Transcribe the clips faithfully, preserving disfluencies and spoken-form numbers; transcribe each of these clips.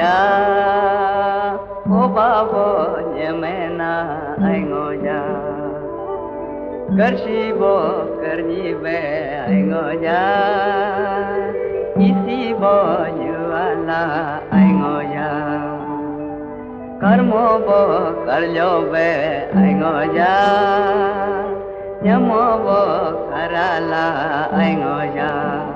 ya o babo nyemena ai ngo ya karshi bo karni be ai ngo ya isi bo nyala ai ngo ya karmo bo karlo be ai ngo ya nyamo bo karala ai ngo ya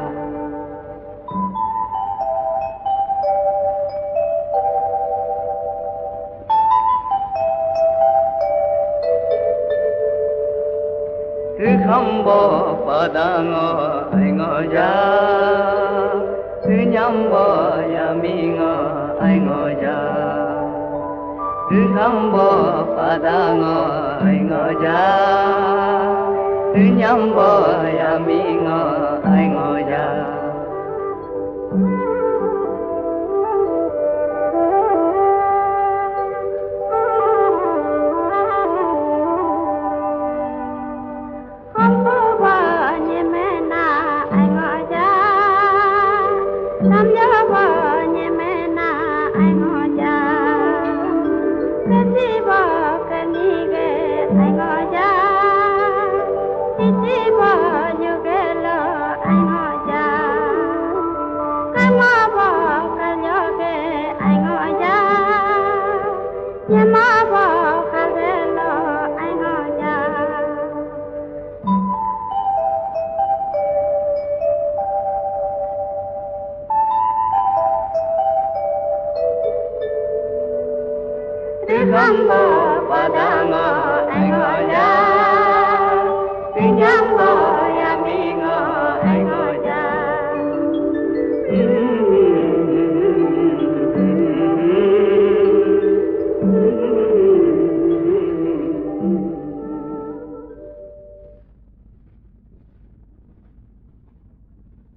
thứ không bo padango ai ngo ya thứ nhắm bo ya mi ngo ai ngo ya thứ không bo padango ai ngo ya thứ nhắm bo ya mi ngo ai ngo ya Nam nhớ vợ nhẹ mẹ na anh ngó cha, cái gì vợ cái ni ghé anh ngó cha, cái gì vợ như ghé lỡ anh ngó cha, cái má vợ cái nhớ ghé anh ngó cha, nhà má vợ cái ghé lỡ anh ngó cha. Thứ không bo